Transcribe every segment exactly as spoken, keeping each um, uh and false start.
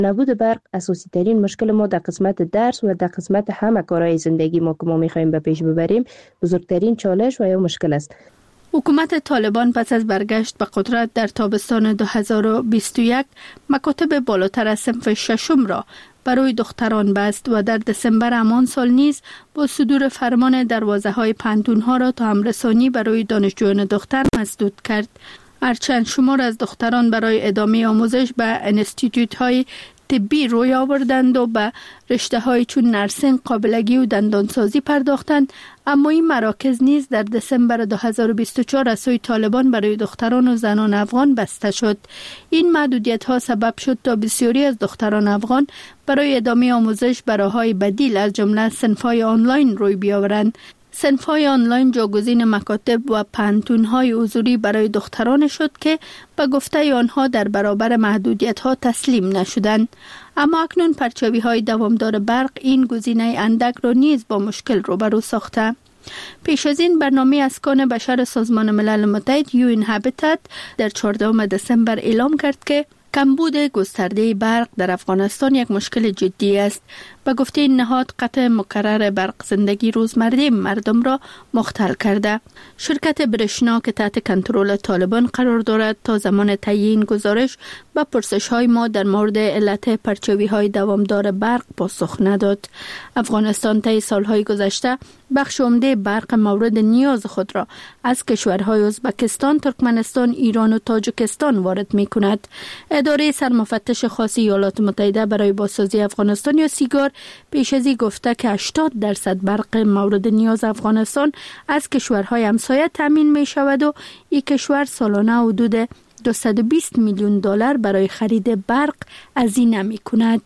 نبود برق اساسی ترین مشکل ما در قسمت درس و در قسمت همه کارهای زندگی ما که ما میخوایم به پیش ببریم بزرگترین چالش و یا مشکل است. حکومت طالبان پس از برگشت به قدرت در تابستان دو هزار و بیست و یک مکاتب بالاتر از صنف ششم را برای دختران بست و در دسامبر همان سال نیز با صدور فرمان دروازه های پانتون ها را تا همرسانی برای دانشجویان دختر مسدود کرد. هرچند شمار از دختران برای ادامه آموزش به انستیتوت های طبی روی آوردند و به رشته های چون نرسینگ، قابلگی و دندانسازی پرداختند، اما این مراکز نیز در دسامبر دو هزار و بیست و چهار از سوی طالبان برای دختران و زنان افغان بسته شد. این محدودیت ها سبب شد تا بسیاری از دختران افغان برای ادامه آموزش به راه‌های بدیل از جمله صنف‌های آنلاین روی بیاورند. صنف‌های آنلاین جاگزین مکاتب و پانتون‌های حضوری برای دختران شد که به گفته آنها در برابر محدودیت‌ها تسلیم نشدند. اما اکنون پرچاوی‌های دوامدار برق این گزینه اندک را نیز با مشکل روبرو ساخته. پیش از این برنامه اسکان بشر سازمان ملل متحد یو ان هابیتات در چهاردهم دسامبر اعلام کرد که کمبود گسترده برق در افغانستان یک مشکل جدی است. به گفته این نهاد قطع مکرر برق زندگی روزمره مردم را مختل کرده. شرکت برشنا که تحت کنترل طالبان قرار دارد تا زمان تعیین گزارش به پرسش‌های ما در مورد علت پرچاوی‌های دوامدار برق پاسخ نداد. افغانستان طی سال‌های گذشته بخش عمده برق مورد نیاز خود را از کشورهای ازبکستان، ترکمنستان، ایران و تاجیکستان وارد می‌کند. اداره سرمفتش خاص ایالات متحده برای بازسازی افغانستان یا سیگار پیش از این گفته که هشتاد درصد برق مورد نیاز افغانستان از کشورهای همسایه تامین می شود و این کشور سالانه حدود دویست و بیست میلیون دلار برای خرید برق هزینه می کند.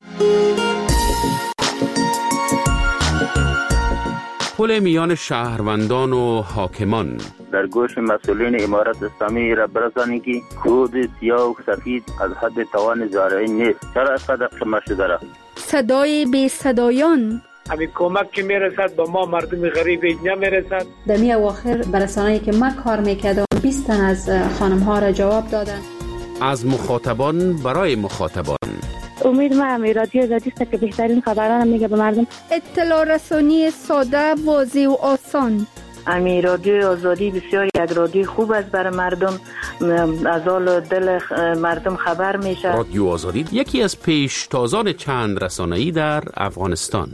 پل میان شهروندان و حاکمان در گوش مسئولین امارت اسلامی را برسانی که خود سیاه و سفید از حد توان زارعی نیست. چرا از قدر شما شده را؟ صدای بی صدایان همین کمک که میرسد با ما مردم غریب نمیرسد. در می اواخر برسانه‌ای که من کار میکردم بیست تن از خانم ها را جواب دادن. از مخاطبان برای مخاطبان. امید ما هم رادیو آزادی است که بهترین خبران میگه به مردم. اطلاع رسانی ساده، واضح و آسان. امی رادیو آزادی بسیار یک رادیو خوب است برای مردم، از حال دل مردم خبر میشه. رادیو آزادی یکی از پیشتازان چند رسانه‌ای در افغانستان.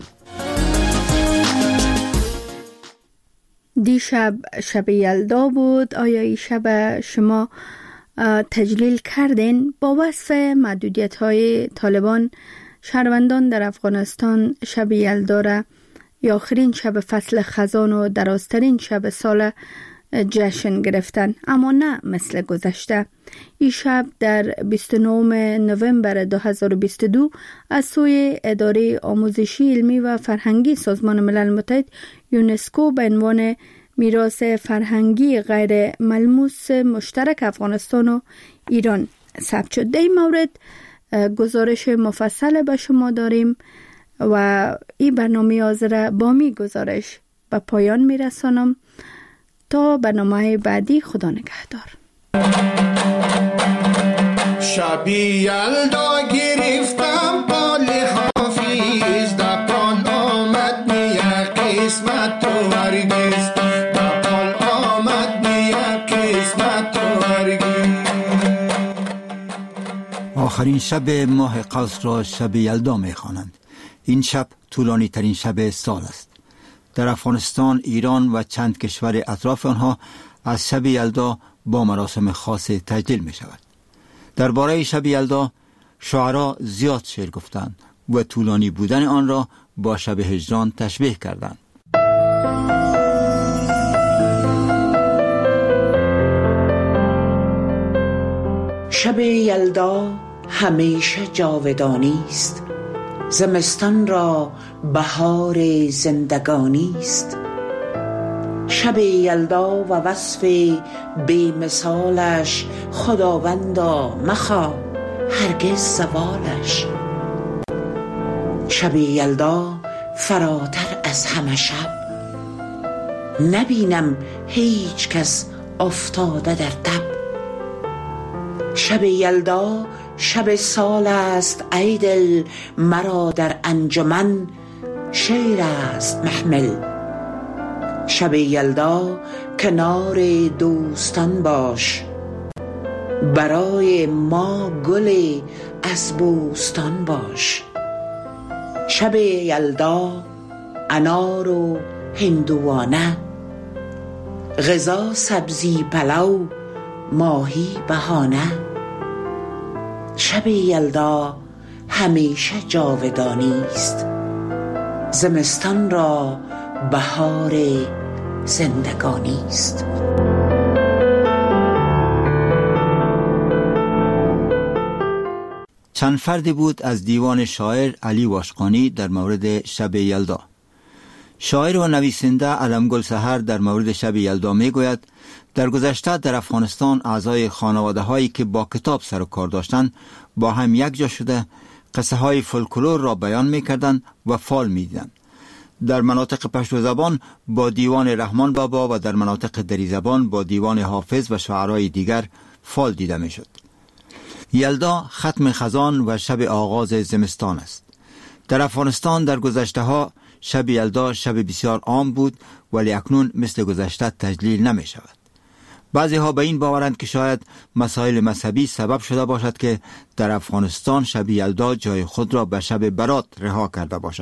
دیشب شب یلدا بود. آیا این شب شما تجلیل کردین؟ با وصف محدودیت های طالبان شهروندان در افغانستان شب یلدا را یا آخرین شب فصل خزان و درازترین شب سال جشن گرفتن، اما نه مثل گذشته. این شب در بیست و نهم نوامبر دو هزار و بیست و دو از سوی اداره آموزشی علمی و فرهنگی سازمان ملل متحد یونسکو به عنوان میراث فرهنگی غیر ملموس مشترک افغانستان و ایران ثبت شد. در این مورد گزارش مفصل به شما داریم و این برنامه حاضر با می گزارش به پایان می رسانم. تا برنامه بعدی خدا نگهدار. شبی یلدا گرفتم بال حافظ، در پال آمد نیا قسمت تو هرگز، در پال آمد نیا قسمت تو هرگز. آخرین شب ماه قوس را شب یلدا می خوانند. این شب طولانی ترین شب سال است. در افغانستان، ایران و چند کشور اطراف آنها از شب یلدا با مراسم خاص تجلیل می شود. درباره شب یلدا شاعرها زیاد شعر گفتند و طولانی بودن آن را با شب هجران تشبیه کردند. شب یلدا همیشه جاودانی است، زمستان را بهار زندگانی است. شب یلدا و وصف بی مثالش، خداوندا مخواه هرگز زوالش. شب یلدا فراتر از همه شب، نبینم هیچ کس افتاده در تب. شب یلدا شب سال است ای دل مرا در انجمن، شیر است محمل. شب یلدا کنار دوستان باش، برای ما گل از بوستان باش. شب یلدا انار و هندوانه، غذا سبزی پلو ماهی بهانه. شب یلدا همیشه جاودانی است، زمستان را بهار زندگانی است. چند فردی بود از دیوان شاعر علی واشقانی در مورد شب یلدا. شاعر و نویسنده علمگل سحر در مورد شب یلدا می گوید در گذشته در افغانستان اعضای خانواده هایی که با کتاب سر و کار داشتند با هم یک جا شده قصه های فولکلور را بیان می کردند و فال می دیدند. در مناطق پشتو زبان با دیوان رحمان بابا و در مناطق دری زبان با دیوان حافظ و شاعرای دیگر فال دیده می شد. یلدا ختم خزان و شب آغاز زمستان است. در افغانستان در گذشته ها شب یلدا شب بسیار عام بود، ولی اکنون مثل گذشته تجلیل نمی شود. بعضی ها به این باورند که شاید مسائل مذهبی سبب شده باشد که در افغانستان شب یلدا جای خود را به شب برات رها کرده باشد.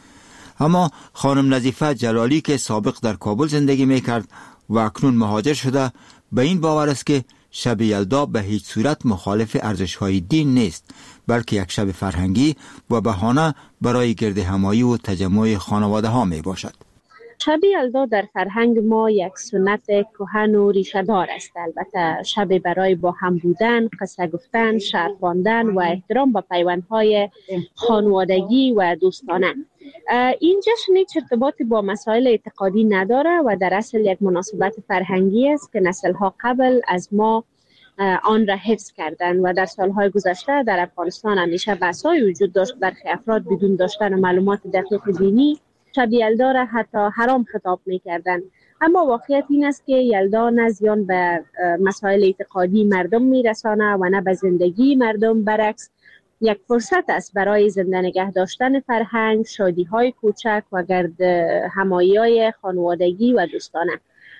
اما خانم نظیفه جلالی که سابق در کابل زندگی می کرد و اکنون مهاجر شده به این باور است که شب یلدا به هیچ صورت مخالف ارزش‌های دین نیست، بلکه یک شب فرهنگی و بهانه برای گرد همایی و تجمع خانواده ها می باشد. شب یلدا در فرهنگ ما یک سنت کهن و ریشه دار است. البته شب برای با هم بودن، قصه گفتن، شعر خواندن و احترام به پیوندهای خانوادگی و دوستانه. این جشن هیچ ارتباطی با مسائل اعتقادی نداره و در اصل یک مناسبت فرهنگی است که نسل‌ها قبل از ما آن را حفظ کردند و در سالهای گذشته در افغانستان همیشه بحث‌های وجود داشت برخی افراد بدون داشتن معلومات دقیق دینی شب یلدا را حتی حرام خطاب می‌کردند. اما واقعیت این است که یلدا نه زیان به مسائل اعتقادی مردم میرسانه و نه به زندگی مردم، برعکس یک فرصت است برای زنده نگه داشتن فرهنگ، شادی‌های کوچک و گرد همایی‌های خانوادگی و دوستانه.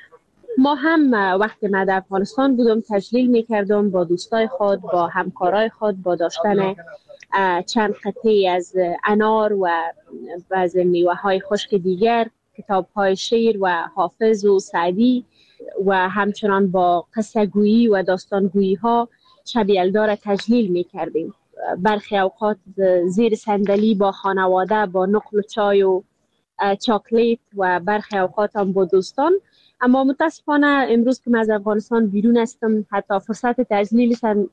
ما هم وقتی من در افغانستان بودم تجلیل می‌کردم با دوستای خود، با همکارای خود، با داشتن چند قطعه از انار و بعضی میوه‌های خشک دیگر، کتاب‌های شعر و حافظ و سعدی و همچنان با قصه گویی و داستان گویی ها شب یلدا را تجلیل می‌کردیم. برخی اوقات زیر صندلی با خانواده با نقل و چای و چاکلیت و برخی اوقات هم با دوستان. اما متاسفانه امروز که من از افغانستان بیرون هستم حتی فرصت تجلیل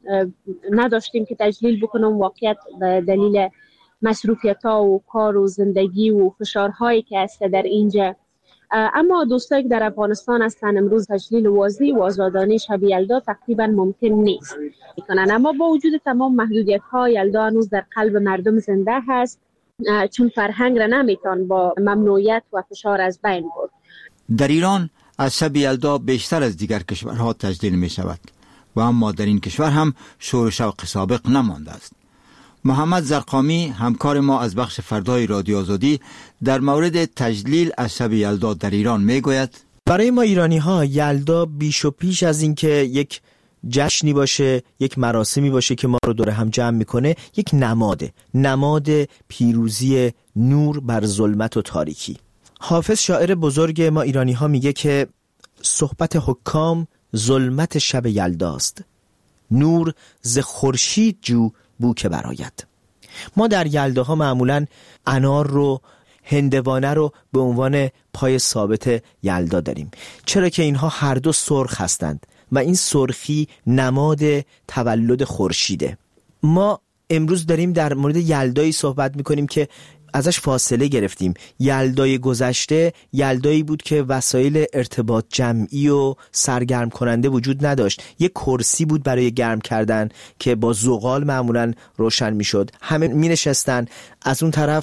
نداشتیم که تجلیل بکنم، واقعیت به دلیل مصروفیت‌ها و کار و زندگی و فشارهایی که هست در اینجا. اما دوستایی که در افغانستان هستن امروز تجلیل واضح و آزادانه شب یلدا تقریبا ممکن نیست میکنن. اما با وجود تمام محدودیت‌ها یلدا هنوز در قلب مردم زنده هست، چون فرهنگ را نمیتون با ممنوعیت و فشار از بین برد. در ایران از شب یلدا بیشتر از دیگر کشورها تجلیل می شود و اما در این کشور هم شور و شوق سابق نمانده است. محمد زرقامی همکار ما از بخش فردای رادیو آزادی در مورد تجلیل از شب یلدا در ایران می گوید برای ما ایرانی ها یلدا بیش و پیش از این که یک جشنی باشه، یک مراسمی باشه که ما رو دور هم جمع میکنه، یک نماده نماد پیروزی نور بر ظلمت و تاریکی. حافظ شاعر بزرگ ما ایرانی ها میگه که صحبت حکام ظلمت شب یلداست، نور ز خورشید جو بو که براید. ما در یلداها معمولاً انار رو، هندوانه رو به عنوان پای ثابت یلدا داریم، چرا که اینها هر دو سرخ هستند و این سرخی نماد تولد خورشیده. ما امروز داریم در مورد یلدایی صحبت میکنیم که ازش فاصله گرفتیم. یلدای گذشته یلدایی بود که وسایل ارتباط جمعی و سرگرم کننده وجود نداشت. یک کرسی بود برای گرم کردن که با زغال معمولاً روشن میشد، همه می نشستن، از اون طرف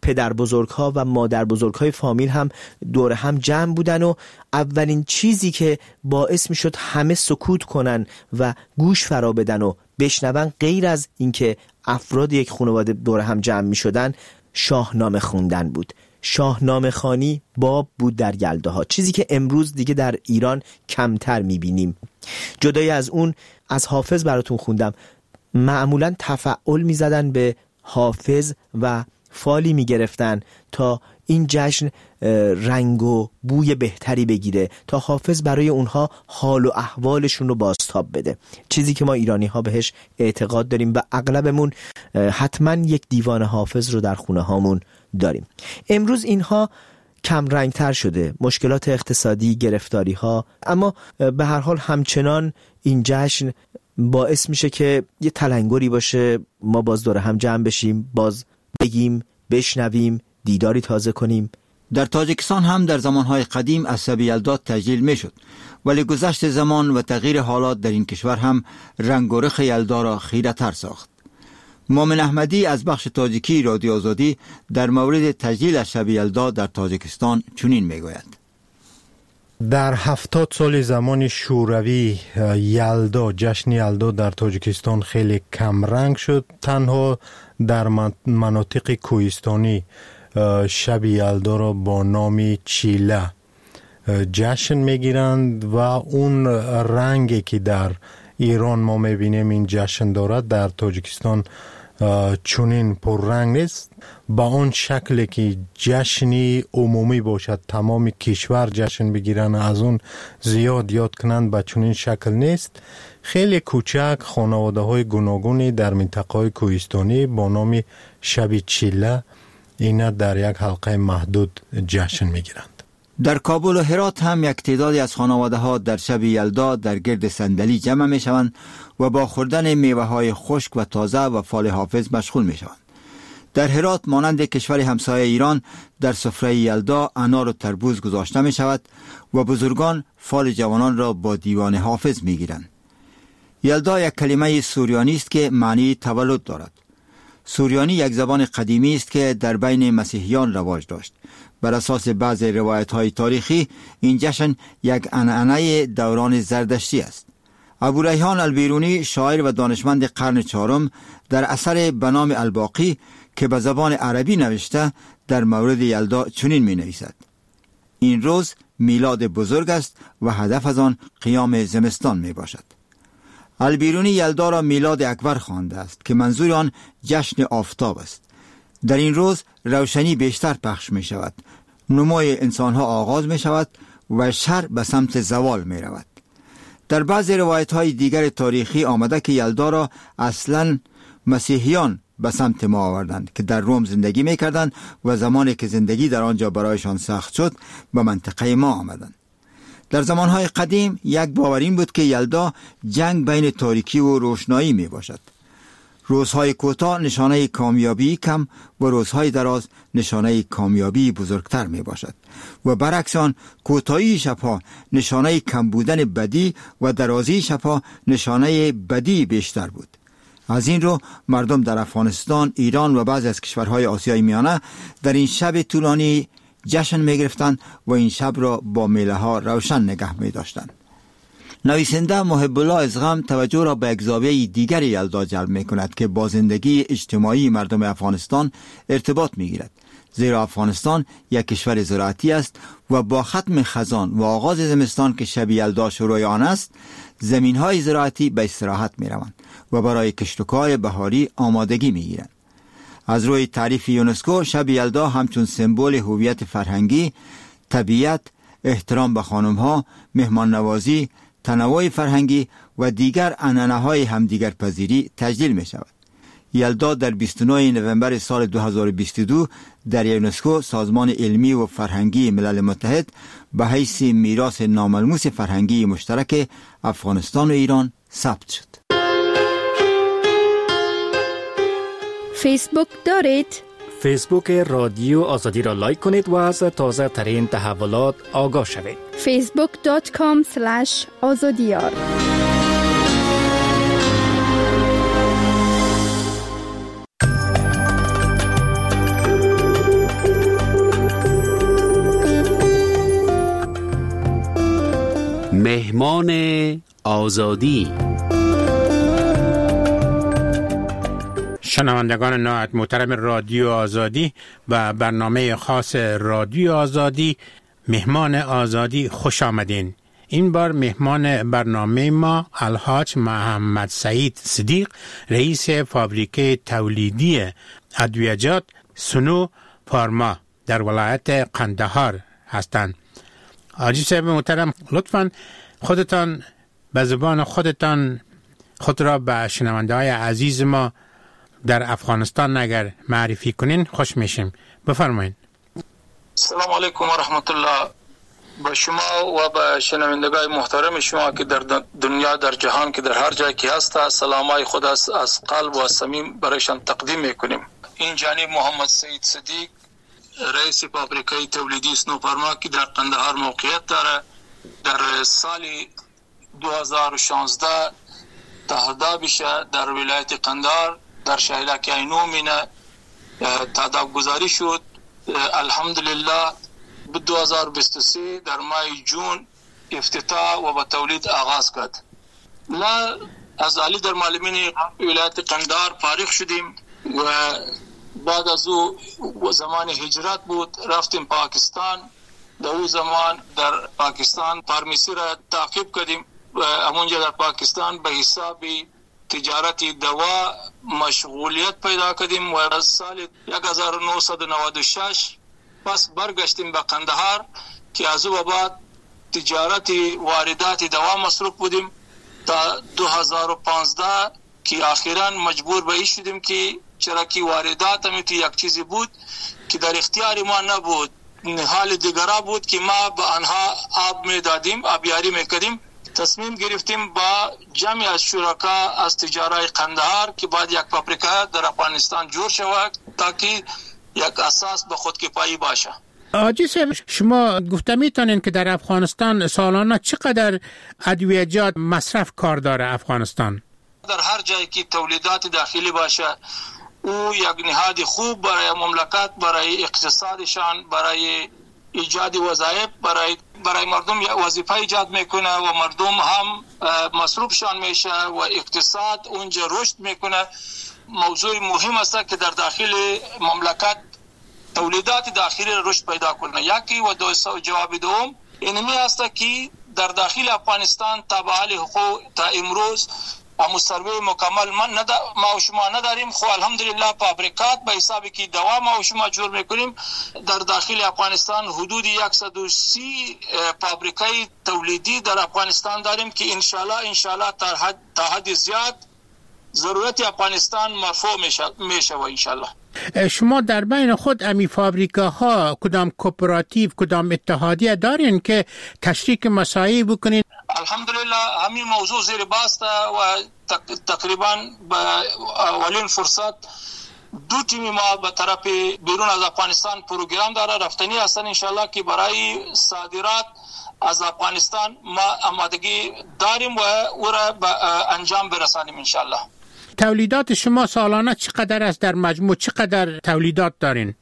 پدر بزرگ ها و مادر بزرگ های فامیل هم دور هم جمع بودن و اولین چیزی که باعث می شد همه سکوت کنن و گوش فرا بدن و بشنون، غیر از اینکه افراد یک خانواده دور هم جمع می شدن، شاهنامه خوندن بود. شاهنامه خوانی باب بود در یلداها، چیزی که امروز دیگه در ایران کمتر می بینیم. جدای از اون، از حافظ براتون خوندم، معمولا تفعول می زدن به حافظ و فالی می گرفتن تا این جشن رنگ و بوی بهتری بگیره، تا حافظ برای اونها حال و احوالشون رو بازتاب بده، چیزی که ما ایرانی ها بهش اعتقاد داریم و اغلبمون حتما یک دیوان حافظ رو در خونه هامون داریم. امروز اینها کم رنگ تر شده، مشکلات اقتصادی، گرفتاری ها، اما به هر حال همچنان این جشن باعث میشه که یه تلنگری باشه، ما باز دور هم جمع بشیم، باز بگیم، بشنویم، دیداری تازه کنیم. در تاجیکستان هم در زمانهای قدیم از شب یلدا تجلیل میشد، ولی گذشت زمان و تغییر حالات در این کشور هم رنگ و رخ یلدا را خیره تر ساخت. مومن احمدی از بخش تاجیکی رادیو آزادی در مورد تجلیل از شب یلدا در تاجیکستان چنین میگوید: در هفتاد سال زمان شوروی یلدا، جشن یلدا در تاجیکستان خیلی کم رنگ شد. تنها در مناطق کوهستانی شب یلدا را با نام چیله جشن میگیرند و اون رنگی که در ایران ما میبینیم این جشن دارد در تاجیکستان چونین پررنگ نیست. با اون شکلی که جشنی عمومی باشد، تمام کشور جشن بگیرن، از اون زیاد یاد کنند، با چونین شکل نیست. خیلی کوچک خانواده های گوناگونی در منطقه های کوهستانی با نام شب چیله اینا در یک حلقه محدود جشن میگیرند. در کابل و هرات هم یک تعدادی از خانواده ها در شب یلدا در گرد صندلی جمع می شوند و با خوردن میوه های خشک و تازه و فال حافظ مشغول می شوند. در هرات مانند کشور همسایه ایران در سفره یلدا انار و تربوز گذاشته می شود و بزرگان فال جوانان را با دیوان حافظ می گیرند. یلدا یک کلمه سوریانی است که معنی تولد دارد. سوریانی یک زبان قدیمی است که در بین مسیحیان رواج داشت. بر اساس بعض روایت‌های تاریخی این جشن یک عنعنه دوران زردشتی است. ابو ریحان البیرونی، شاعر و دانشمند قرن چهارم، در اثر به نام الباقی که به زبان عربی نوشته در مورد یلدا چنین می نویسد: این روز میلاد بزرگ است و هدف از آن قیام زمستان می باشد. البیرونی یلدا را میلاد اکبر خوانده است که منظور آن جشن آفتاب است. در این روز روشنی بیشتر پخش می شود، نمای انسان ها آغاز می شود و شر به سمت زوال می رود. در بعض روایت های دیگر تاریخی آمده که یلدا را اصلا مسیحیان به سمت ما آوردند که در روم زندگی می کردند و زمانی که زندگی در آنجا برایشان سخت شد به منطقه ما آمدند. در زمانهای قدیم یک باور این بود که یلدا جنگ بین تاریکی و روشنایی می باشد. روزهای کوتاه نشانه کامیابی کم و روزهای دراز نشانه کامیابی بزرگتر می باشد و برعکس آن کوتاهی شبها نشانه کم بودن بدی و درازی شبها نشانه بدی بیشتر بود. از این رو مردم در افغانستان، ایران و بعضی از کشورهای آسیای میانه در این شب طولانی جشن می گرفتند و این شب را با میله ها روشن نگه می داشتند. نویسنده محب الله ازغم توجه را به یک زاویه دیگر یلدا جلب می کند که با زندگی اجتماعی مردم افغانستان ارتباط می گیرد، زیرا افغانستان یک کشور زراعتی است و با ختم خزان و آغاز زمستان که شب یلدا شروع آن است، زمین های زراعتی به استراحت می روند و برای کشت و کار بهاری آمادگی می گیرند. از روی تعریف یونسکو شب یلدا همچون سمبل هویت فرهنگی، طبیعت، احترام به خانم ها، مهمان نوازی، تنوع فرهنگی و دیگر عنعنه‌های همدیگر پذیری تجلیل می شود. یلدا در بیست و نه نوامبر سال دو هزار و بیست و دو در یونسکو، سازمان علمی و فرهنگی ملل متحد، به حیث میراث ناملموس فرهنگی مشترک افغانستان و ایران ثبت شد. فیسبوک دارید؟ فیسبوک رادیو آزادی را لایک کنید و از تازه ترین تحولات آگاه شوید. فیسبوک دات کام اسلش آزادیار. مهمان آزادی. شنوندگان نهایت محترم رادیو آزادی و برنامه خاص رادیو آزادی مهمان آزادی خوش آمدین. این بار مهمان برنامه ما الحاج محمد سعید صدیق، رئیس فابریکه تولیدی ادویجات سنو فارما در ولایت قندهار هستند. حاجی صاحب محترم، لطفاً خودتان به زبان خودتان خود را به شنونده های عزیز ما در افغانستان اگر معرفی کنین خوش میشیم. بفرمایید. سلام علیکم و رحمت الله به شما و به شنوندگان محترم شما که در دنیا، در جهان، که در هر جای که هست، سلامای خود از از قلب و صمیم برایشان تقدیم میکنیم. این جانب محمد سعید صدیق، رئیس فابریکه تولیدی سنو فارما که در قندهار موقعیت داره، در سال دو هزار و شانزده تهدابش در ولایت قندهار در شهرک اینومینه تعداد گذاری شد. الحمدلله به دو هزار و بیست و سه در ماه جون افتتاح و به تولید آغاز کرد. ما از علی در معلمین ولایت قندهار فارغ شدیم و بعد از او زمان هجرت بود، رفتیم پاکستان. در اون زمان در پاکستان فارمیسی را تعقیب کردیم و همونجا در پاکستان به حساب تجارت دوا مشغولیت پیدا کردیم و از سال یک هزار و نهصد و نود و شش پس برگشتیم به قندهار که از او بعد تجارت واردات دوا مصروف بودیم تا دو هزار و پانزده که اخیراً مجبور به این شدیم که چرا که واردات هم تو یک چیزی بود که در اختیار ما نبود، حال دیگرا بود که ما به آنها آب می دادیم، آبیاری می کردیم. تصمیم گرفتیم با جمعی از شرکا از تجارای قندهار که باید یک فابریکه در افغانستان جور شود تا که یک اساس به خودکفایی باشه. حاجی صاحب، شما گفته میتونین که در افغانستان سالانه چقدر ادویجات مصرف کار داره افغانستان؟ در هر جایی که تولیدات داخلی باشه او یک نهاد خوب برای مملکت، برای اقتصادشان، برای ایجاد وظایف، برای برای مردم وظیفه ایجاد میکنه و مردم هم مصروفشان میشه و اقتصاد اونجا رشد میکنه. موضوع مهم است که در داخل مملکت تولیدات داخلی رشد پیدا کنه. یکی و دو جواب دوم اینمی است که در داخل افغانستان تابع حقوق تا امروز اما سروی مکمل من ند... ما و شما نداریم. خو الحمدلله فابریکات به حسابی که دوا ما و شما جور میکنیم. در داخل افغانستان حدود صد و سی فابریکه تولیدی در افغانستان داریم که انشالله انشالله تا حد, تا حد زیاد ضرورت افغانستان مرفوع میشه میشه و انشالله. شما در بین خود امی فابریکه ها کدام کوپراتیو، کدام اتحادیه دارین که تشریک مساعی بکنین؟ الحمدلله همین موضوع زیر باست و تقریبا به اولین فرصت دو تیمی ما به طرف بیرون از افغانستان پروگرام داره رفتنی هستن انشالله که برای صادرات از افغانستان ما آمادگی داریم و او را به انجام برسانیم انشالله. تولیدات شما سالانه چقدر است؟ در مجموع چقدر تولیدات دارین؟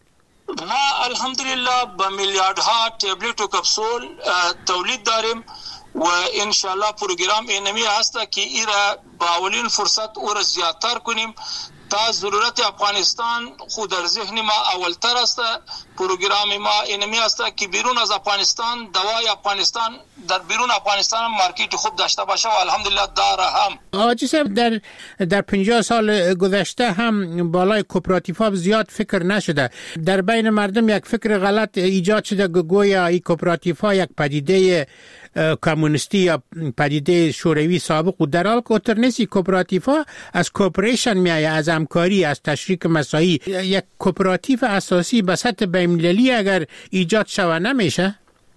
ما الحمدلله به میلیاردها تبلت و کپسول تولید داریم و انشالله پروگرام اینمی هست که ای را با اولین فرصت او را زیادتر کنیم تا ضرورت افغانستان خود در ذهن ما اولتر است. پروگرام ما اینمی است که بیرون از افغانستان دوای افغانستان در بیرون افغانستان مارکت خوب داشته باشه و الحمدلله داره هم. حاجی صاحب، در در پنجاه سال گذشته هم بالای کوپراتیوها زیاد فکر نشده. در بین مردم یک فکر غلط ایجاد شده که گویا این کوپراتیوها یک پدیده کمونیستی یا پدیده شوروی سابق و در حال که اتر نیستی. کوپراتیوها از کوپریشن میایه، از همکاری، از تشریک مساعی. یک کوپراتیو اساسی به سطح بین‌المللی اگر ایجاد شوه نمیشه؟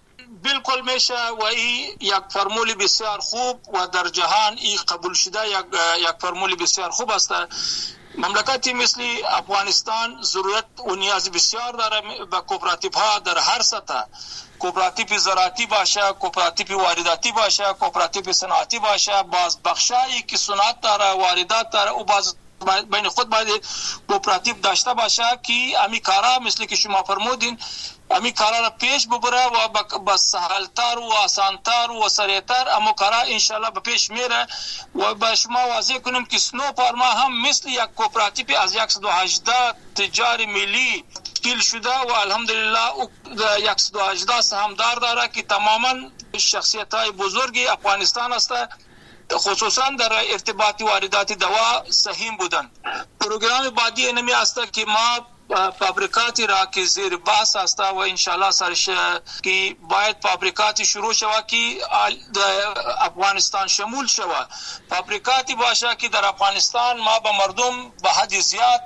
بالکل میشه و این یک فرمول بسیار خوب و در جهان این قبول شده یک یک فرمول بسیار خوب است. مملکتی مثل افغانستان ضرورت و نیاز بسیار داره به کوپراتیوها در هر سطح. کوپراتیو زراعتی باشه، کوپراتیو وارداتی باشه، کوپراتیو صنعتی باشه. باز بخشایی که صنعت داره، واردات داره و باز بین خود باید کوپراتیو داشته باشه که امی کارا مثل که شما فرمودین امی کارا را پیش ببره و با سهلتر و آسانتر و سریعتر اما کارا انشالله به پیش میره و به شما واضح کنیم که سنو پارما هم مثل یک کوپراتیو از صد و هجده تجار ملی تشکیل شده و الحمدلله صد و هجده سهامدار داره که تماما شخصیت های بزرگی افغانستان است، خصوصا در ارتباط واردات دوا سهیم بودن. پروگرام بعدی اینمی است که ما فابریکاتی را که زیر بحث است و انشالله سرش که باید فابریکاتی شروع شود که افغانستان شمول شود، فابریکاتی باشه که در افغانستان ما به مردم به حد زیاد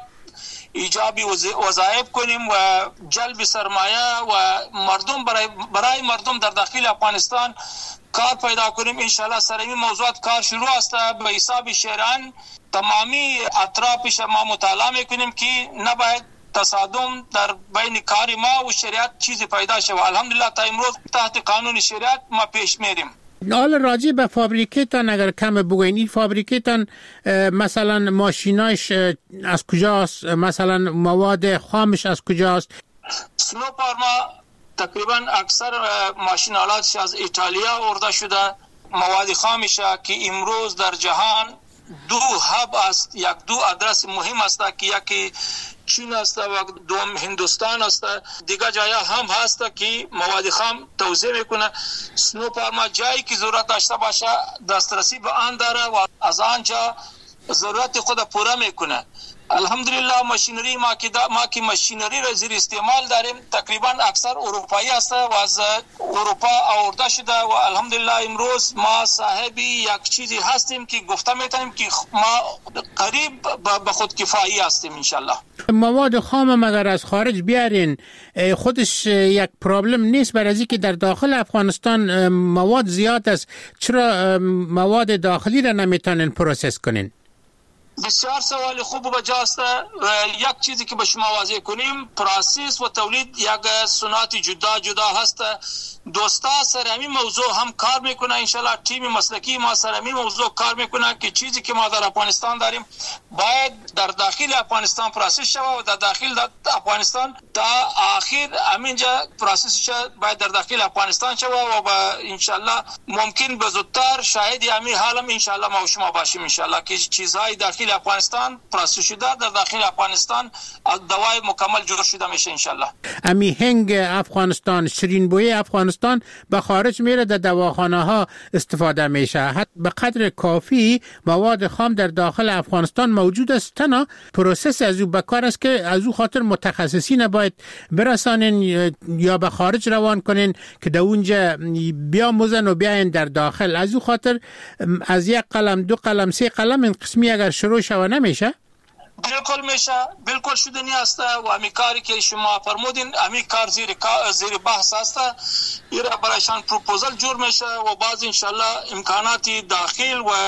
ایجابی وظایف کنیم و جلب سرمایه و مردم برای برای مردم در داخل افغانستان کار پیدا کنیم. انشالله سر این موضوعات کار شروع است. به حساب شیران تمامی اطرافش ما مطالعه میکنیم که نباید تصادم در بین کار ما و شریعت چیزی پیدا شود. الحمدلله تا امروز تحت قانون شریعت ما پیش میریم. حالا راجع به فابریکتان اگر کم بگوین، این فابریکتان مثلا ماشیناش از کجاست، مثلا مواد خامش از کجاست؟ سنو پارما تقریبا اکثر ماشین آلاتش از ایتالیا آورده شده. مواد خامش که امروز در جهان دو هب است، یک دو آدرس مهم است که یکی چین است و دوم هندوستان است. دیگه جای هم هست که مواد خام توزیع میکنه. سنو پارما جایی که ضرورت داشته باشه دسترسی به آن داره و از آنجا ضرورت خود پورا میکنه. الحمدلله ماشینری ما که ما که ماشینری را زیر استعمال داریم تقریبا اکثر اروپایی است و از اروپا آورده شده و الحمدلله امروز ما صاحب یک چیزی هستیم که گفته میتونیم که ما قریب به خود کفایی هستیم انشالله. مواد خام اگر از خارج بیارین خودش یک پرابلم نیست؟ برای از اینکه در داخل افغانستان مواد زیاد است، چرا مواد داخلی را نمیتونین پروسس کنین؟ بسیار سوال خوب و بجاست. یک چیزی که به شما واضح کنیم، پروسس و تولید یک صنعت جدا جدا هست. دوستا سر همین موضوع هم کار میکنه. انشالله تیم مسلکی ما سر همین موضوع کار میکنه که چیزی که ما در افغانستان داریم باید در داخل افغانستان پروسس شود و در داخل در افغانستان تا آخر همینجا پروسس شود باید در داخل افغانستان شود و با انشالله ممکن به زودتر شاهد همین حالم انشالله ما و شما باشیم انشالله که چیزهای داخل افغانستان پروسس شده در داخل افغانستان دوای مکمل جور شده میشه انشالله. امی هنگ افغانستان، شیرین بوی افغانستان به خارج میره، در دواخانه ها استفاده میشه. حتی به قدر کافی مواد خام در داخل افغانستان موجود است. تنها پروسس از او بکار است که از او خاطر متخصصین باید برسانین یا به خارج روان کنین که در اونجا بیاموزن و بیاین در داخل. از او خاطر از یک قلم دو قلم سه قلم این قسمی اگر شروع شود نمیشه؟ بالکل میشه، بالکل شدنی است و امی کاری که شما فرمودین امی کار زیر زیر بحث است. ایرا برایشان پروپوزل جور میشه و بعض انشالله امکانات داخل و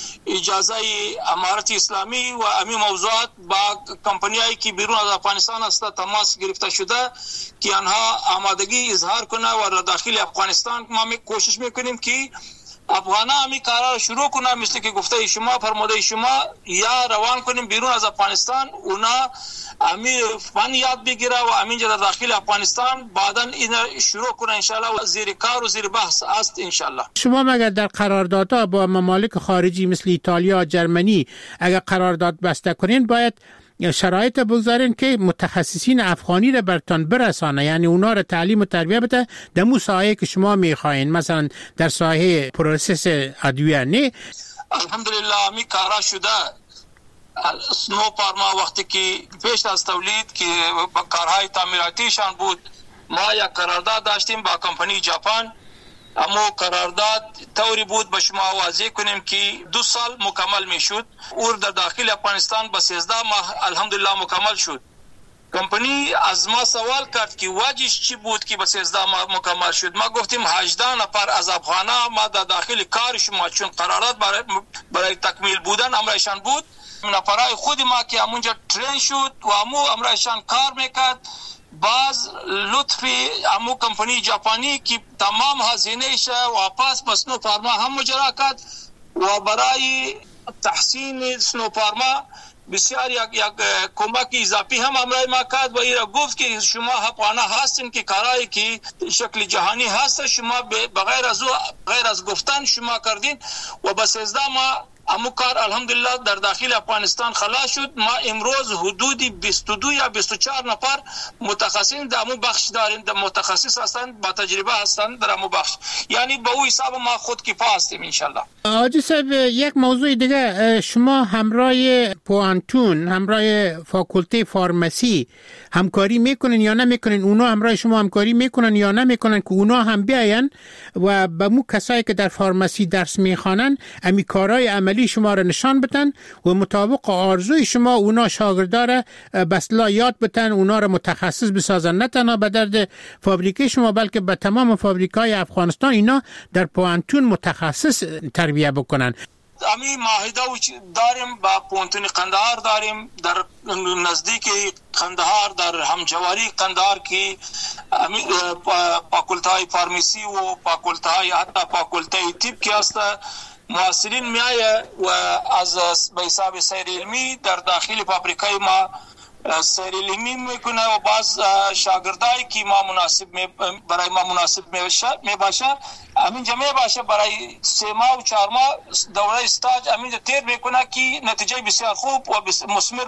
اجازه امارت اسلامی و امی موضوعات با کمپانیایی که بیرون از افغانستان است تماس گرفته شده که آنها آمادگی اظهار کنه و داخل افغانستان ما می کوشش میکنیم که افغانا همی کارا شروع کنه مثل که گفته شما فرموده شما یا روان کنیم بیرون از افغانستان، اونا همی فن یاد بگیره و همینجا در داخل افغانستان بعدا این شروع کنه انشالله و زیر کار و زیر بحث است انشالله. شما مگر در قراردادها با ممالک خارجی مثل ایتالیا، جرمنی اگر قرارداد بسته کنین باید شرایط بگذارین که متخصصین افغانی را برتان برسانه، یعنی اونا را تعلیم و تربیه بده در مو ساحه که شما میخواین، مثلا در ساحه پروسس ادویه. نه الحمدلله می کارا شده. سنو پارما وقتی که پیش از تولید که با کارهای تعمیراتیشان بود ما یک قرارداد داشتیم با کمپانی ژاپن، اما قرارداد طوری بود به شما واضح کنیم که دو سال مکمل می شد اور در داخل افغانستان با سیزده ماه الحمدلله مکمل شد. کمپانی از ما سوال کرد که وجهش چی بود که با سیزده ماه مکمل شد. ما گفتیم هجده نفر از افغانا ما در داخل کار شما چون قرارداد برای, برای تکمیل بودن امرایشان بود، نفرای خود ما که همونجا ترین شد و همو امرایشان کار میکرد. باز لطفی امو کمپانی ژاپنی که تمام هزینه‌اش واپس به سنو پارما هم مجرا کرد و برای تحسین سنو پارما بسیار یک یک کمک اضافی هم همراه ما کرد و ایرا گفت که شما حقانه هستین که کارایی که شکل جهانی هست شما بغیر از غیر از گفتن شما کردین و بس از ما امو کار الحمدلله در داخل افغانستان خلاص شد. ما امروز حدودی بیست و دو یا بیست و چهار نفر متخصصین در امو بخش داریم، در متخصص هستند با تجربه هستند در امو بخش، یعنی به او حساب ما خود کفا هستیم ان شاء الله. حاجی صاحب یک موضوع دیگه، شما همراه پوانتون همراه فاکولته فارمسی همکاری میکنین یا نمیکنین؟ اونا همراه شما همکاری میکنن یا نمیکنن که اونا هم بیاین و به مو کسایی که در فارمسی درس میخوانن امی کارهای عملی شما را نشان بدن و مطابق آرزوی شما اونا شاگردار بسلا یاد بدن، اونا را متخصص بسازن، نه تنها به درد فابریکه شما بلکه به تمام فابریکای افغانستان اینا در پوانتون متخصص تربیه بکنن. امی معاهده داریم با پوانتون قندهار داریم در نزدیک قندهار در همجواری قندهار کی امی فاکولته فارمسی و فاکولته حتی فاکولته طب کی است محصلین میایه و از به حساب سیر علمی در داخل فابریکای ما سیر علمی میکنه و باز شاگردایی که ما مناسب برای ما مناسب می باشه همین جمعه باشه برای سه ماه و چهار ماه دوره استاج همین تیر میکنه که نتیجه بسیار خوب و مثمر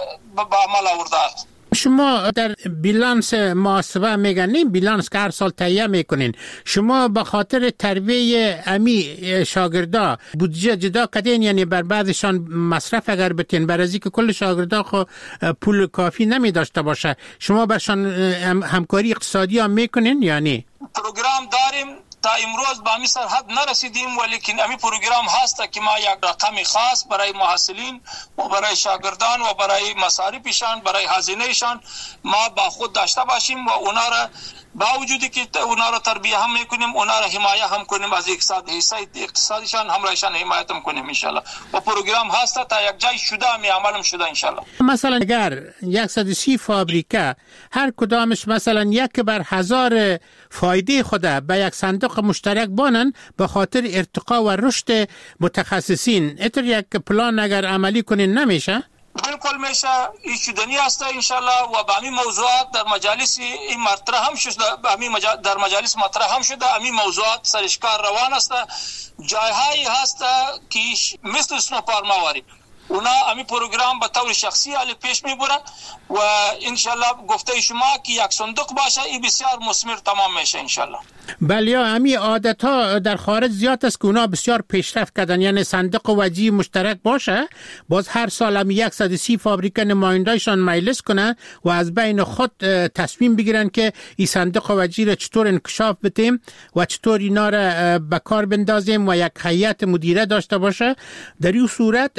به عمل آورده است. شما در بیلانس محاسبه میگنین، بیلانس که هر سال تهیه میکنین، شما به خاطر تربیه امی شاگردا بودجه جدا کردین؟ یعنی بر بعضشان مصرف اگر بتین بر ازی که کل شاگردا خو پول کافی نمی داشته باشه، شما برشان همکاری اقتصادی هم میکنین؟ یعنی پروگرام داریم تا امروز به مثل حد نرسیدیم ولیکن امی پروگرام هست که ما یک رقم خاص برای محصلین و برای شاگردان و برای مصارفشان برای هزینهشان ما با خود داشته باشیم و اونا را با وجودی که اونا را تربیه هم میکنیم اونا را حمایه هم کنیم از اقتصاد حصه اقتصادشان همراهشان حمایت هم کنیم ان شاء الله و پروگرام هست تا یک جای شده می عملم شده ان شاء الله. مثلا اگر صد و سی فابریکه هر کدامش مثلا یک بر هزار فایده خود به یک صندوق مشترک بانن به خاطر ارتقا و رشد متخصصین، اتر یک پلان اگر عملی کنین نمیشه؟ بالکل میشه، این شدنی است انشالله و به همین موضوعات در مجالس این مطرح هم شده، به همین مجال در مجالس مطرح هم شده، همین موضوعات سرشکار روان است. جایهایی هست که مثل سنوپارماواری اونا همین پروگرام به طور شخصی علی پیش میبرن و انشالله گفته شما که یک صندوق باشه این بسیار مثمر تمام میشه انشالله. بله، همین عادت ها در خارج زیاد است که اونا بسیار پیشرفت کردن، یعنی صندوق وجهی مشترک باشه، باز هر سال هم صد و سی فابریکه نمایندایشان مجلس کنن و از بین خود تصمیم بگیرن که این صندوق وجهی را چطور انکشاف بدیم و چطور اینا را به کار بندازیم و یک هیئت مدیره داشته باشه. در این صورت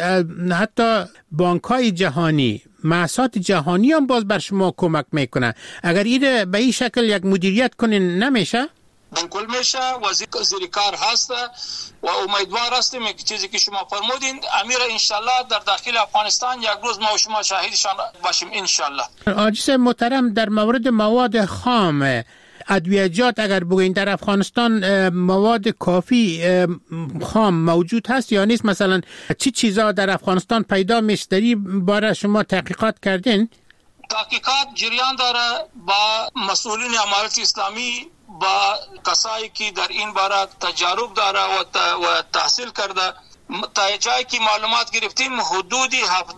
حتی بانک های جهانی، مؤسسات جهانی هم باز بر شما کمک میکنه. اگر این به این شکل یک مدیریت کنین نمیشه؟ بالکل میشه، وزیر کار هست و امیدوار هستیم که چیزی که شما فرمودین امیر انشالله در داخل افغانستان یک روز ما و شما شاهدشان باشیم انشالله. حاجی محترم، در مورد مواد خام ادویجات اگر بگوین در افغانستان مواد کافی خام موجود هست یا نیست؟ مثلا چی چیزا در افغانستان پیدا میشه؟ در این باره شما تحقیقات کردین؟ تحقیقات جریان داره با مسئولین امارت اسلامی، با کسایی که در این باره تجارب داره و تحصیل کرده، تا جایی که معلومات گرفتیم حدودی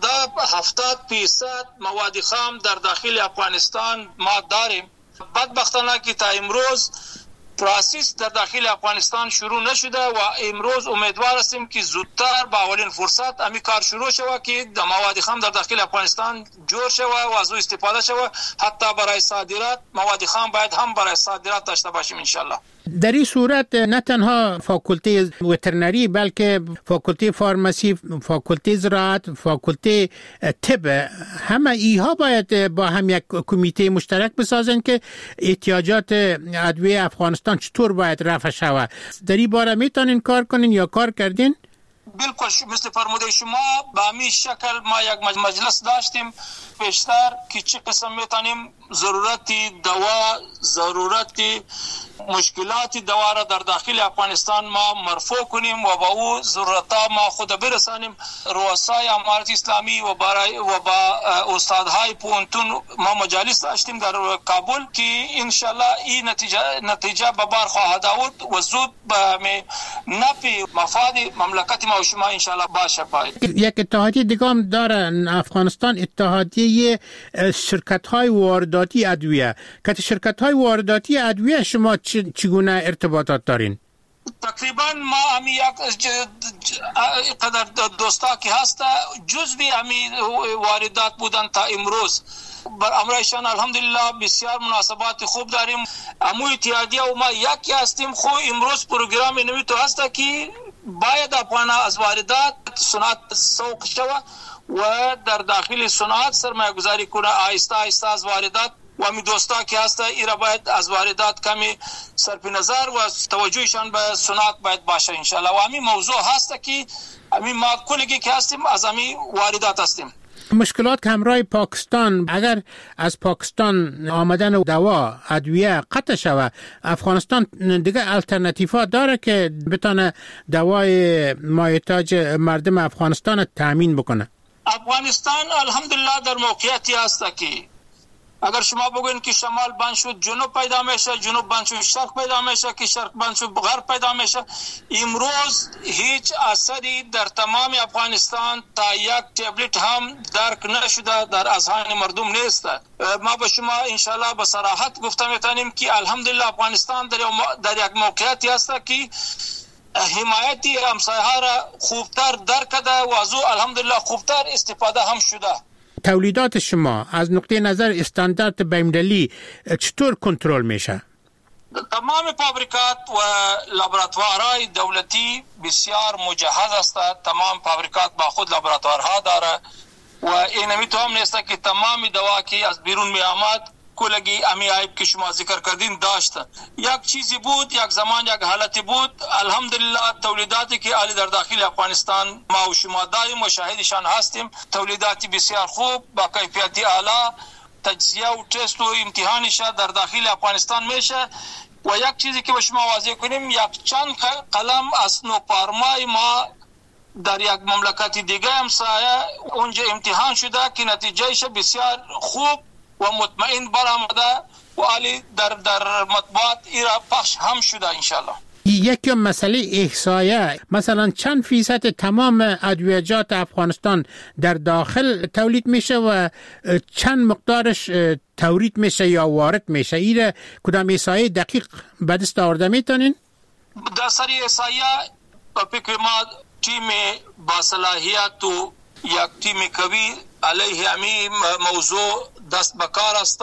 هفتاد فیصد مواد خام در داخل افغانستان ما داریم. بدبختانه که تا امروز پروسس در داخل افغانستان شروع نشده و امروز امیدوار هستیم که زودتر با اولین فرصت امی کار شروع شود که در مواد خام در داخل افغانستان جور شود و از او استفاده شود. حتی برای صادرات مواد خام باید هم برای صادرات داشته باشیم انشالله. در این صورت نه تنها فاکولته وترنری بلکه فاکولته فارمسی، فاکولته زراعت، فاکولته طب، همه ایها باید با هم یک کمیته مشترک بسازن که احتیاجات ادویه افغانستان چطور باید رفع شود. در این باره میتونین کار کنین یا کار کردین؟ بالکل مثل فرموده شما به همین شکل ما یک مجلس داشتیم پیشتر که چه قسم میتونیم ضرورت دوا، ضرورت مشکلات دواره در داخل افغانستان ما مرفوع کنیم و با او ضرورتا ما خود برسانیم. رؤسای امارت اسلامی و برای و با استادهای پونتون ما مجالس داشتیم در کابل که انشالله این نتیجه نتیجه به بار خواهد آورد و زود به نفع مفاد مملکت ما و شما انشالله باشه. پاید یک اتحادیه دیگه هم داره افغانستان، اتحادیه شرکت های وارداتی ادویه. که شرکت های وارداتی ادویه شما چگونه ارتباطات دارین؟ تقریبا ما همی یک قدر دوستا که هست جزوی همی واردات بودن تا امروز. بر امرایشان الحمدلله بسیار مناسبات خوب داریم. امو اتحادیه و ما یکی هستیم. خو امروز پروگرام نوی تو هست که باید افغان از واردات صنعت سوق شوه و در داخل صنعت سرمایه گذاری کنه آهسته آهسته از واردات و می دوستا که هست ایرا باید از واردات کمی صرف نظر و توجهشان به صنعت باید باشه انشالله. و همین موضوع هست که همین ما کلگی که هستیم از همین واردات هستیم. مشکلات که همراه پاکستان، اگر از پاکستان آمدن دوا ادویه قطع شود، افغانستان دیگه الटरनेटिव्ها داره که بتونه دوای مایحتاج مردم افغانستان تامین بکنه؟ افغانستان الحمدلله در موقعیتی هست که اگر شما بگوین که شمال بند شد جنوب پیدا میشه، جنوب بند شد شرق پیدا میشه، که شرق بند شد غرب پیدا میشه. امروز هیچ اثری در تمام افغانستان تا یک تبلت هم درک نشده در اذهان مردم نیست. ما به شما انشالله به صراحت گفته میتونیم که الحمدلله افغانستان در, در یک موقعیتی هست که حمایتی همسایه‌ها را خوبتر درک کرده و از او الحمدلله خوبتر استفاده هم شده. تولیدات شما از نقطه نظر استاندارد بین‌المللی چطور کنترل میشه؟ تمام فابریکات و لابراتوارهای دولتی بسیار مجهز است. تمام فابریکات با خود لابراتوارها داره و این می تو هم نیست که تمام دوا که از بیرون می آمد کلگی امی عیب که شما ذکر کردین داشت. یک چیزی بود، یک زمان یک حالتی بود. الحمدلله تولیداتی که علی در داخل افغانستان ما و شما داریم و شاهدشان هستیم، تولیداتی بسیار خوب با کیفیتی اعلی، تجزیه و تست و امتحانش در داخل افغانستان میشه. و یک چیزی که به شما واضح کنیم، یک چند قلم از نوپارمای ما در یک مملکت دیگه همسایه اونجا امتحان شده که نتیجهش بسیار خوب و مطمئن برآمده و علی در در مطبوعات ایرا پخش هم شده انشالله. یکی مسئله احصایه، مثلا چند فیصد تمام ادویجات افغانستان در داخل تولید میشه و چند مقدارش تورید میشه یا وارد میشه؟ ایره کدام احصایه دقیق به دست آورده میتونین؟ در سری احصایه فکر ما تیم با صلاحیت و یک تیم قوی علیه همی موضوع دست بکار است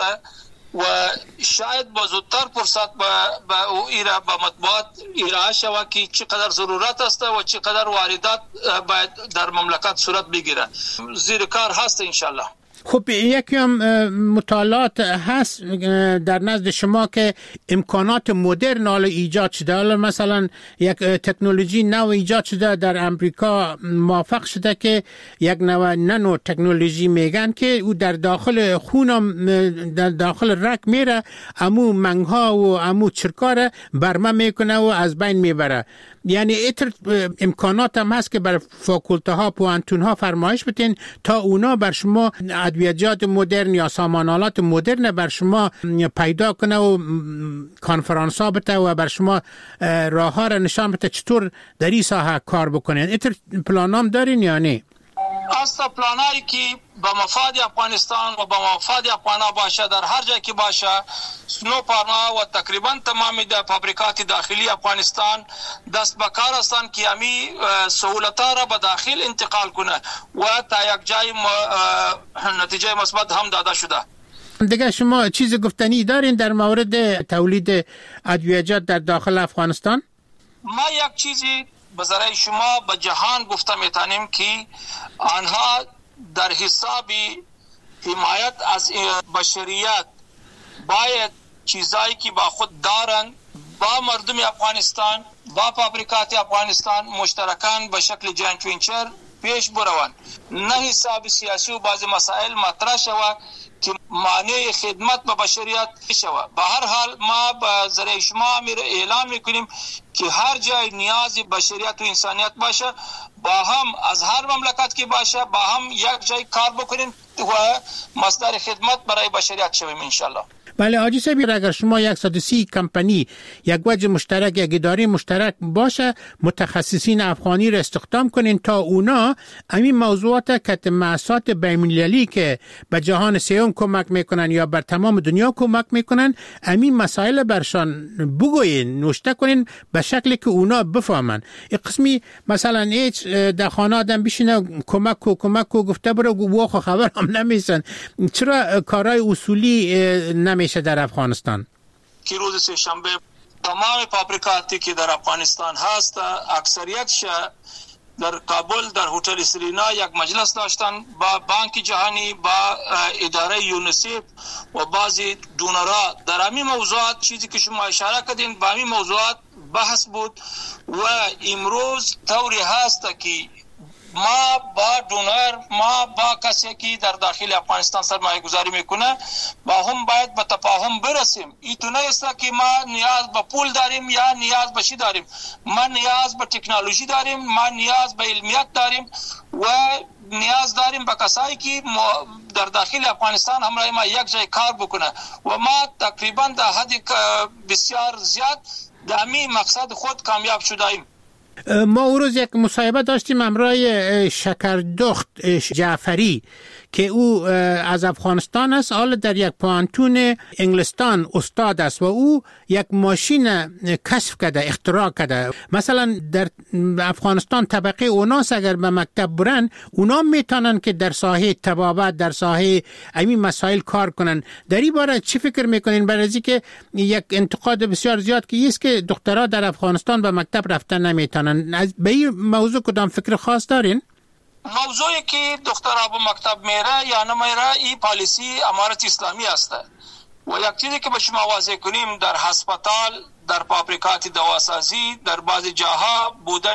و شاید با زودتر فرصت با او ایرا با مطبوعات ایرا شوه که چقدر ضرورت است و چقدر واردات باید در مملکت صورت بگیره. زیر کار هست انشالله. خب یکی هم مطالعات هست در نزد شما که امکانات مدرن حالا ایجاد شده، حالا مثلا یک تکنولوژی نو ایجاد شده در امریکا، موفق شده که یک نوع نانو تکنولوژی میگن که او در داخل خونم در داخل رگ میره، امو منگها و امو چرکار برمه میکنه و از بین میبره. یعنی ایتر امکانات هم هست که بر فاکولته ها پوانتون ها فرمایش بتین تا اونا بر شما ادویجات مدرن یا سامانالات مدرن بر شما پیدا کنه و کانفرانس ها بته و بر شما راه ها را نشان بته چطور در این ساحه کار بکنین. ایتر پلانام دارین یا نه؟ اصلا پلانایی که به مفاد افغانستان و به مفاد افغانا باشه در هر جای که باشه، سنو پارما و تقریبا تمامی در فابریکات داخلی افغانستان دست بکار هستند که همی سهولت‌ها را به داخل انتقال کنه و تا یک جای نتیجه مثبت هم داده شده. دیگه شما چیز گفتنی دارین در مورد تولید ادویجات در داخل افغانستان؟ ما یک چیزی به ذریعه شما به جهان گفته میتونیم که آنها در حساب حمایت از بشریت باید چیزایی که با خود دارن با مردم افغانستان با فابریکات افغانستان مشترکان به شکل جوینت وینچر پیش بروند، نه حساب سیاسی و بعض مسائل مطرح شود که معنی خدمت به بشریت شود. به هر حال ما به ذریعه شما اعلام میکنیم که هر جای نیاز بشریت و انسانیت باشه با هم از هر مملکت که باشه با هم یک جای کار بکنیم و مصدر خدمت برای بشریت شویم انشالله. بله حاجی صاحب، اگر شما یک صد و سی کمپانی یک وجه مشترک یک اداره مشترک باشه متخصصین افغانی را استخدام کنین تا اونا همین موضوعات که مؤسسات بین‌المللی که به جهان سوم کمک میکنن یا بر تمام دنیا کمک میکنن همین مسائل برشان بگوین نوشته کنین به شکلی که اونا بفهمن. این قسمی مثلا هیچ در خانه آدم بشینه کمک کو کمک کو گفته برو و خبر هم نمیسن. چرا کارهای اصولی نمیشه در افغانستان؟ که روز سه شنبه تمام فابریکاتی که در افغانستان هست اکثریتش در کابل در هتل سرینا یک مجلس داشتن با بانک جهانی با اداره یونیسف و بعضی دونرها. در همین موضوعات چیزی که شما اشاره کردین با همین موضوعات بحث بود و امروز طوری هست که ما با دونر ما با کسی که در داخل افغانستان سرمایه گذاری میکنه با هم باید به تفاهم برسیم. این تو نیست که ما نیاز به پول داریم یا نیاز به چی داریم. ما نیاز به تکنولوژی داریم، ما نیاز به علمیت داریم و نیاز داریم به کسایی که در داخل افغانستان همراه ما یک جای کار بکنه و ما تقریبا در حد بسیار زیاد در همین مقصد خود کامیاب شدیم. ما او روز یک مصاحبه داشتیم همراه شکردخت جعفری که او از افغانستان است، حالا در یک پانتون انگلستان استاد است و او یک ماشین کشف کرده اختراع کرده. مثلا در افغانستان طبقه اوناس اگر به مکتب برن اونا میتونن که در ساحه طبابت در ساحه همین مسائل کار کنن. در این باره چی فکر میکنین؟ برای از که یک انتقاد بسیار زیاد که است که دخترها در افغانستان به مکتب رفتن نمیتونن، به این موضوع کدام فکر خاص دارین؟ موضوعی که دخترها به مکتب میره یا نمیره این پالیسی امارت اسلامی است و یک چیزی که به شما واضح کنیم در هسپتال در فابریکات دواسازی در بعضی جاها بودن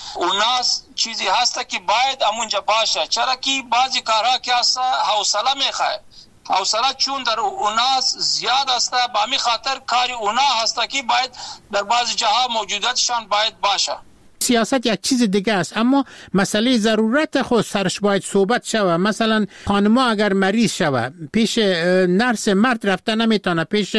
اوناس چیزی هست که باید امونجا باشه، چرا که بعضی کارها که هست حوصله میخواه حوصله چون در اوناس زیاد است به همین خاطر کاری اونا هست که باید در بعضی جاها موجوداتشان باید باشه. سیاست یک چیز دیگه است، اما مسئله ضرورت خود سرش باید صحبت شوه. مثلا خانما اگر مریض شوه پیش نرس مرد رفته نمیتونه، پیش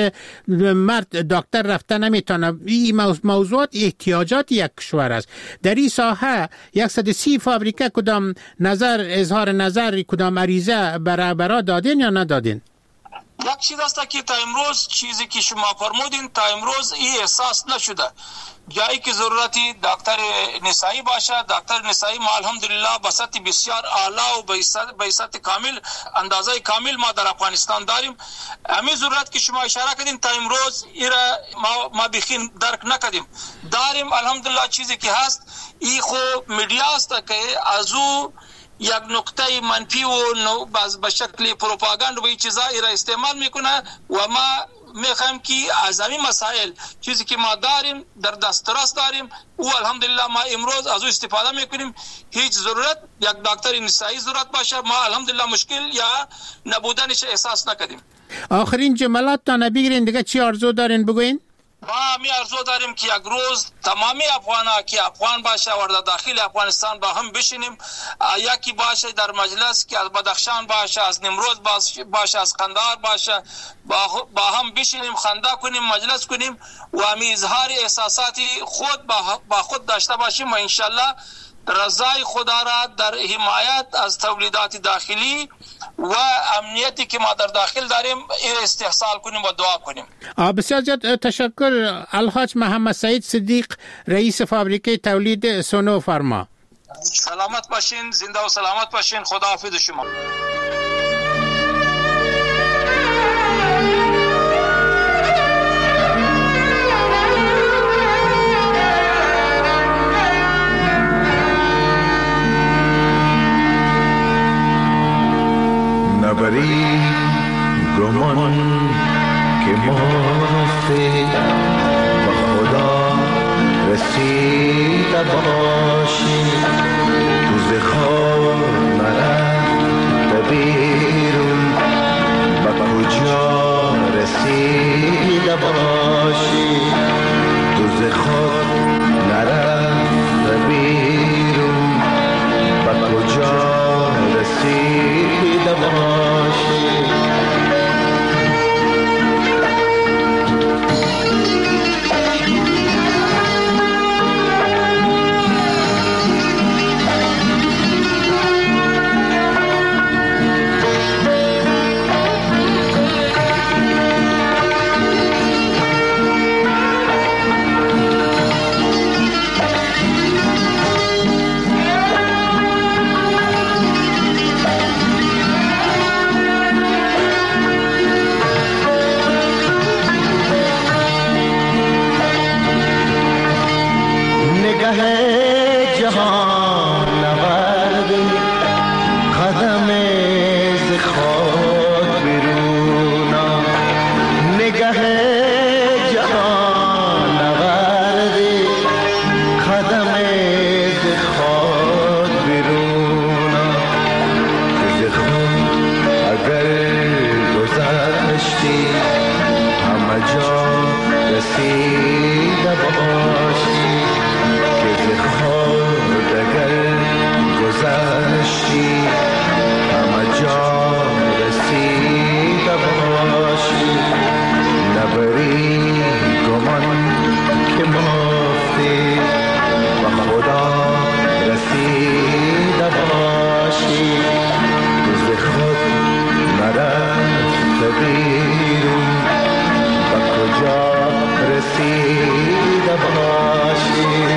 مرد دکتر رفته نمیتونه. این موضوعات احتیاجات یک کشور است. در این ساحه صد و سی فابریکه کدام نظر اظهار نظر کدام عریضه برای برا دادین یا ندادین؟ یک چیز است که تا امروز چیزی که شما فرمودین تا امروز این احساس نشده. جایی که ضرورتی دکتر نسایی باشه دکتر نسایی ما الحمدلله به سطح بسیار اعلی و به سطح کامل اندازه کامل ما در افغانستان داریم. همین ضرورت که شما اشاره کردین تا امروز ایرا ما ما بخین درک نکردیم داریم. الحمدلله چیزی که هست این خو میډیا است که از او یک نکته منفی و به شکل پروپاگاند و این چیزا را استعمال میکنه و ما میخوایم که از همین مسائل چیزی که ما داریم در دسترس داریم او الحمدلله ما امروز از او استفاده میکنیم. هیچ ضرورت یک دکتر نسایی ضرورت باشه ما الحمدلله مشکل یا نبودنش احساس نکردیم. آخرین جملات تا نبیگرین دیگه چی آرزو دارین بگوین؟ ما همی ارزو داریم که یک روز تمامی افغان ها که افغان باشه و در داخل افغانستان با هم بشینیم، یکی باشه در مجلس که از بدخشان باشه از نمروز باشه از قندهار باشه با هم بشینیم خنده کنیم مجلس کنیم و همی اظهار احساساتی خود با خود داشته باشیم و انشالله رضای خدا را در حمایت از تولیدات داخلی و امنیتی که ما در داخل داریم استحصال کنیم و دعا کنیم. بسیار زیاد تشکر الحاج محمد سعید صدیق رئیس فابریکه تولید سونو فارما. سلامت باشین، زنده و سلامت باشین. خدا حافظ شما. نبری گمان که موافق با خدا رسیده باشی تو ز خود نرفت بیرون به کجا رسیده باشی تو ز خود نرفت بیرون به کجا رسیده باشی جهان نوردی قدم ز خود بیرون نگه جهان نوردی قدم ز خود بیرون ز خود اگر گذشتی همه جا رسیده باشی گذشتی همه جا رسیده باشی نبری گمان که مفتی و خدا رسیده باشی ز خود نرفت بیرون و کجا رسیده باشی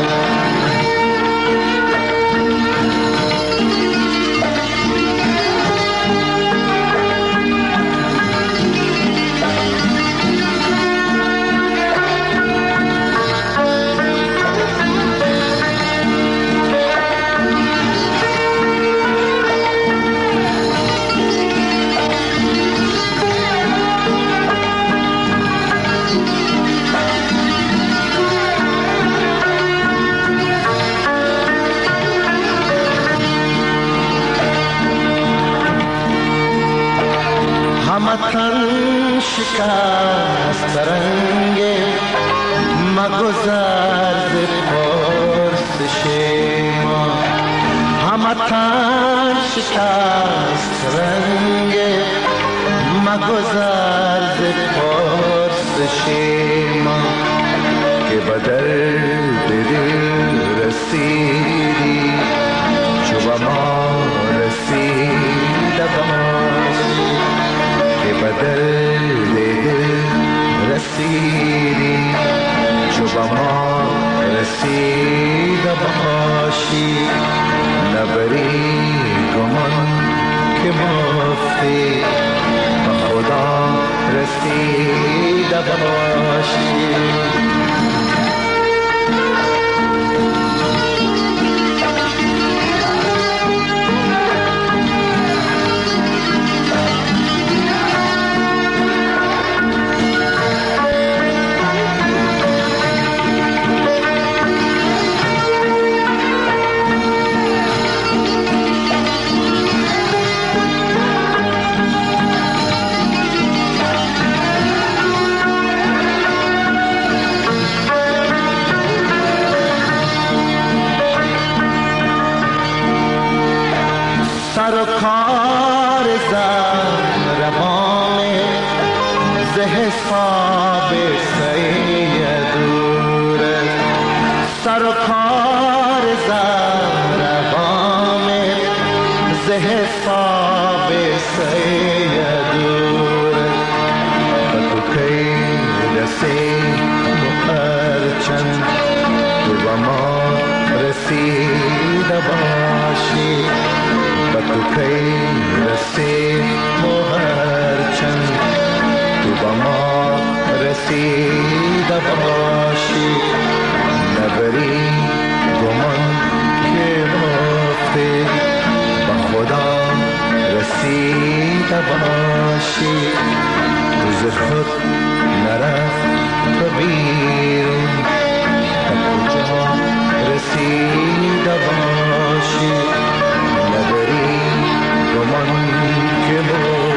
همتن شکست رنگ مگذر ز پرسش ما همتن شکست رنگ مگذر ز پرسش ما که به درد دل رسیدی چو به ما رسیده باشی به دل رسیدی چو به ما رسیده باشی نبری گمان که مفتی به خدا رسیده باشی سر و کار زن روانه ز حساب سیدوره سر و کار زن روانه ز حساب سیدوره و تو کی رسی مقرچن تو با ما رسیده باشی تو کی رسی مهرچند تو با ما رسیده باشی نبری گمان که مفتی به خدا رسیده باشی تو ز خود نرفت بیرون به کجا رسیده باشی باشی نداری گمان که